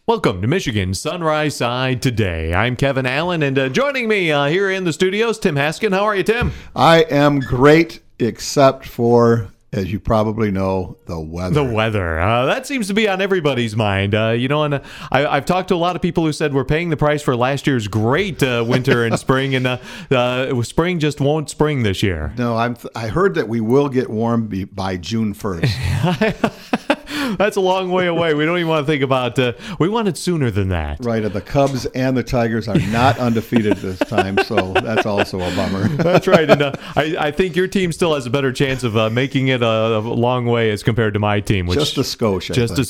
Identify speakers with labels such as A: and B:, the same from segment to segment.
A: Welcome to Michigan Sunrise Side Today. I'm Kevin Allen, and joining me here in the studios, Tim Haskin. How are you, Tim?
B: I am great, except for, as you probably know, the weather.
A: The weather. That seems to be on everybody's mind. And I've talked to a lot of people who said we're paying the price for last year's great winter and spring, and spring just won't spring this year.
B: No, I heard that we will get warm by June 1st.
A: That's a long way away. We don't even want to think about we want it sooner than that.
B: Right. The Cubs and the Tigers are not undefeated this time, so that's also a bummer.
A: That's right. And I think your team still has a better chance of making it a long way as compared to my team. Which,
B: just a skosh,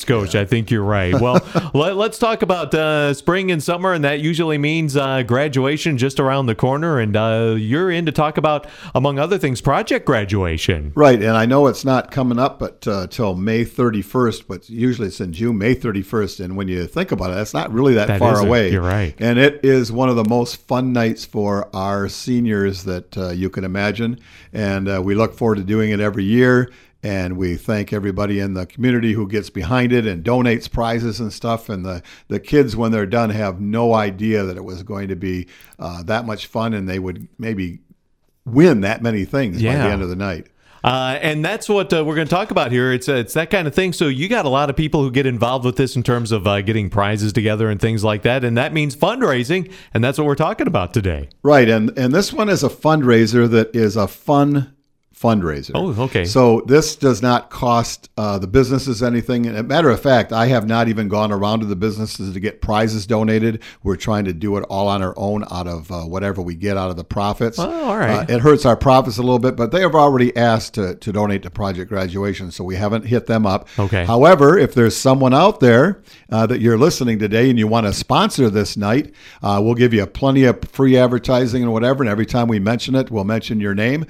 A: I think you're right. Well, let's talk about spring and summer, and that usually means graduation just around the corner. And you're in to talk about, among other things, project graduation.
B: Right. And I know it's not coming up but till May 31st. But usually it's in June, May 31st. And when you think about it, that's not really that far away.
A: You're right.
B: And it is one of the most fun nights for our seniors that you can imagine. And we look forward to doing it every year. And we thank everybody in the community who gets behind it and donates prizes and stuff. And the kids, when they're done, have no idea that it was going to be that much fun. And they would maybe win that many things by the end of the night.
A: And that's what we're going to talk about here. It's that kind of thing. So you got a lot of people who get involved with this in terms of getting prizes together and things like that. And that means fundraising. And that's what we're talking about today.
B: Right. And this one is a fundraiser that is a fun fundraiser.
A: Oh, okay.
B: So this does not cost the businesses anything. And as a matter of fact, I have not even gone around to the businesses to get prizes donated. We're trying to do it all on our own out of whatever we get out of the profits.
A: Oh, all right.
B: It hurts our profits a little bit, but they have already asked to donate to Project Graduation, so we haven't hit them up.
A: Okay.
B: However, if there's someone out there that you're listening today and you want to sponsor this night, we'll give you plenty of free advertising and whatever, and every time we mention it, we'll mention your name.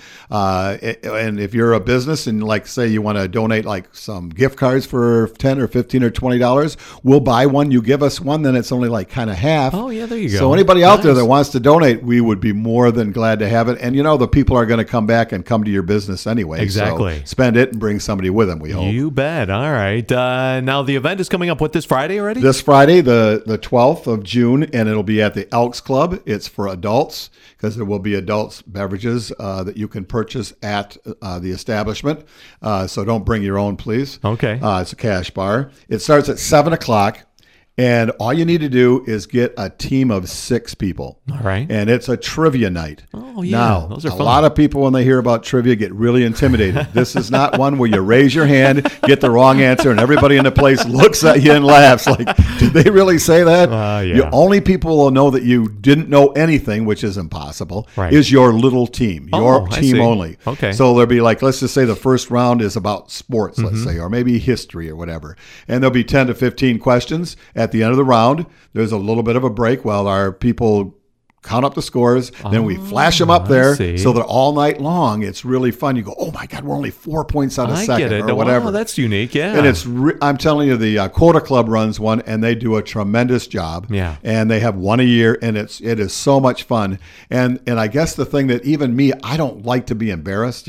B: And if you're a business and like say you want to donate like some gift cards for $10 or $15 or $20, we'll buy one. You give us one, then it's only like kind of half.
A: Oh yeah, there you go.
B: So anybody out there that wants to donate, we would be more than glad to have it. And the people are going to come back and come to your business anyway.
A: Exactly.
B: So spend it and bring somebody with them, we hope.
A: You bet. All right. Now the event is coming up this Friday already?
B: This Friday, the 12th of June, and it'll be at the Elks Club. It's for adults because there will be adults beverages that you can purchase at the establishment. So don't bring your own, please.
A: Okay.
B: It's a cash bar. It starts at 7 o'clock. And all you need to do is get a team of 6 people.
A: All right.
B: And it's a trivia night.
A: Oh, yeah.
B: Now,
A: those are fun.
B: A lot of people, when they hear about trivia, get really intimidated. This is not one where you raise your hand, get the wrong answer, and everybody in the place looks at you and laughs. Like, did they really say that?
A: Yeah.
B: The only people will know that you didn't know anything, which is impossible,
A: right,
B: is your little team, your team only.
A: Okay.
B: So there'll be like, let's just say the first round is about sports, let's say, or maybe history or whatever. And there'll be 10 to 15 questions. At the end of the round, there's a little bit of a break while our people count up the scores, then we flash them up there so that all night long it's really fun. You go, oh my God, we're only 4 points out of second or whatever.
A: Wow, that's unique, yeah.
B: And it's I'm telling you, the Quota Club runs one, and they do a tremendous job.
A: Yeah.
B: And they have one a year, and it is so much fun. And I guess the thing that even me, I don't like to be embarrassed,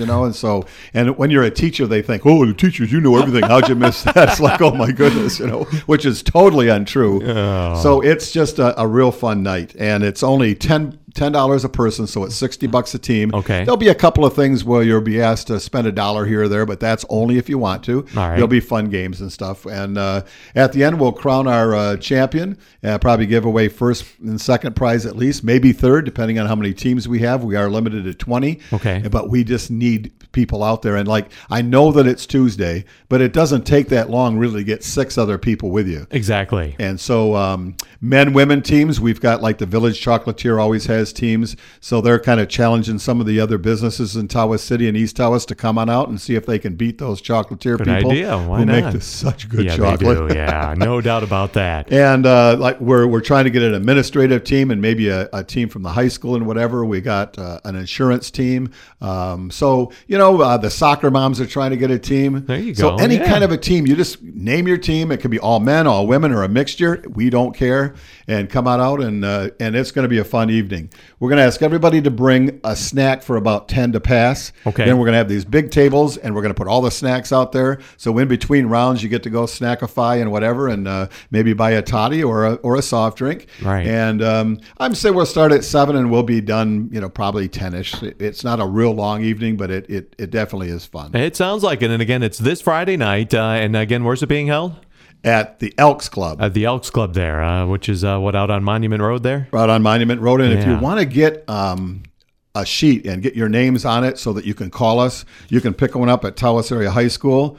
B: and when you're a teacher, they think, oh, the teachers, you know everything. How'd you miss that? It's like, oh my goodness, which is totally untrue.
A: Oh.
B: So it's just a real fun night, and it's only $10 a person, so it's $60 a team.
A: Okay.
B: There'll be a couple of things where you'll be asked to spend $1 here or there, but that's only if you want to.
A: All right.
B: There'll be fun games and stuff. And at the end, we'll crown our champion, probably give away first and second prize at least, maybe third, depending on how many teams we have. We are limited to 20.
A: Okay.
B: But we just need people out there. And I know that it's Tuesday, but it doesn't take that long really to get 6 other people with you.
A: Exactly.
B: And so men, women teams, we've got like the Village Chocolatier always has teams. So they're kind of challenging some of the other businesses in Tawas City and East Tawas to come on out and see if they can beat those chocolatier
A: Good
B: people
A: idea. Why
B: who
A: not?
B: make such good
A: Yeah,
B: chocolate.
A: they do. Yeah, no doubt about that.
B: And we're trying to get an administrative team and maybe a team from the high school and whatever. We got an insurance team. The soccer moms are trying to get a team.
A: There you
B: So
A: go.
B: any
A: Yeah.
B: kind of a team, you just name your team. It could be all men, all women, or a mixture. We don't care. And come on out, and it's going to be a fun evening. We're going to ask everybody to bring a snack for about 10 to pass.
A: Okay.
B: Then we're going to have these big tables, and we're going to put all the snacks out there. So in between rounds, you get to go snackify and whatever, and maybe buy a toddy or a soft drink.
A: Right.
B: And I'm saying we'll start at 7 and we'll be done, probably 10ish. It's not a real long evening, but it definitely is fun.
A: It sounds like it. And again, it's this Friday night. And again, where's it being held?
B: At the Elks Club.
A: At the Elks Club there, which is out on Monument Road there?
B: Out on Monument Road. And if you
A: Yeah.
B: want to get a sheet and get your names on it so that you can call us, you can pick one up at Tawas Area High School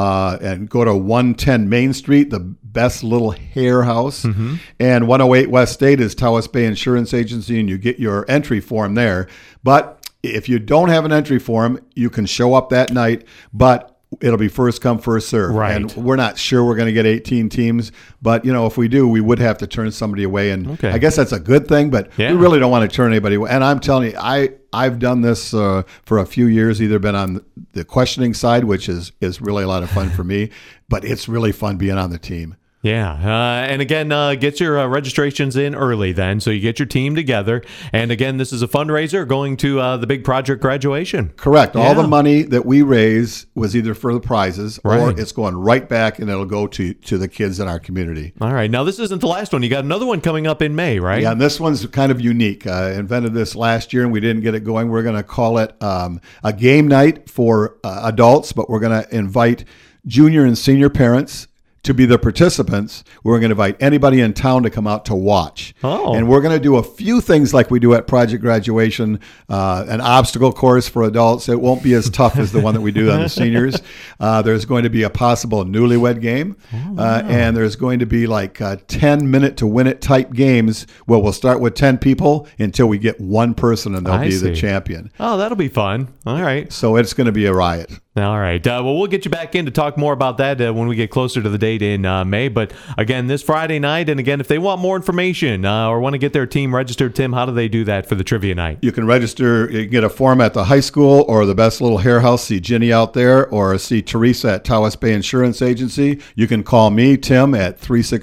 B: and go to 110 Main Street, the best little hair house.
A: Mm-hmm.
B: And 108 West State is Tawas Bay Insurance Agency, and you get your entry form there. But if you don't have an entry form, you can show up that night, but it'll be first come, first serve.
A: Right.
B: And we're not sure we're going to get 18 teams, but if we do, we would have to turn somebody away. And
A: Okay.
B: I guess that's a good thing, but
A: Yeah.
B: we really don't want to turn anybody away. And I'm telling you, I've done this for a few years, either been on the questioning side, which is really a lot of fun for me, but it's really fun being on the team.
A: Yeah. And again, get your registrations in early then, so you get your team together. And again, this is a fundraiser going to the big project graduation.
B: Correct. All
A: Yeah.
B: the money that we raise was either for the prizes or
A: Right.
B: it's going right back, and it'll go to the kids in our community.
A: All right. Now, this isn't the last one. You got another one coming up in May, right?
B: Yeah, and this one's kind of unique. I invented this last year, and we didn't get it going. We're going to call it a game night for adults, but we're going to invite junior and senior parents to be the participants. We're going to invite anybody in town to come out to watch.
A: Oh.
B: And we're going to do a few things like we do at Project Graduation, an obstacle course for adults. It won't be as tough as the one that we do on the seniors. There's going to be a possible newlywed game. And there's going to be like 10-minute to win it type games where we'll start with 10 people until we get one person, and they'll
A: I
B: be the
A: see.
B: champion.
A: Oh, that'll be fun. All right.
B: So it's going to be a riot.
A: All right. Well, we'll get you back in to talk more about that when we get closer to the date in May. But again, this Friday night, and again, if they want more information or want to get their team registered, Tim, how do they do that for the trivia night?
B: You can register, you can get a form at the high school or the best little hair house, see Ginny out there, or see Teresa at Tawas Bay Insurance Agency. You can call me, Tim, at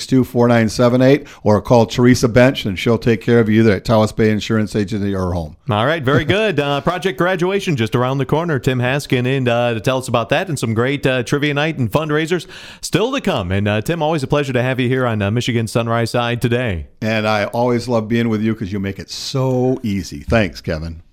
B: 362-4978, or call Teresa Bench, and she'll take care of you either at Tawas Bay Insurance Agency or home.
A: All right. Very good. Project Graduation just around the corner. Tim Haskin in to tell us about that and some great trivia night and fundraisers still to come. And Tim, always a pleasure to have you here on Michigan Sunrise Side today.
B: And I always love being with you because you make it so easy. Thanks, Kevin.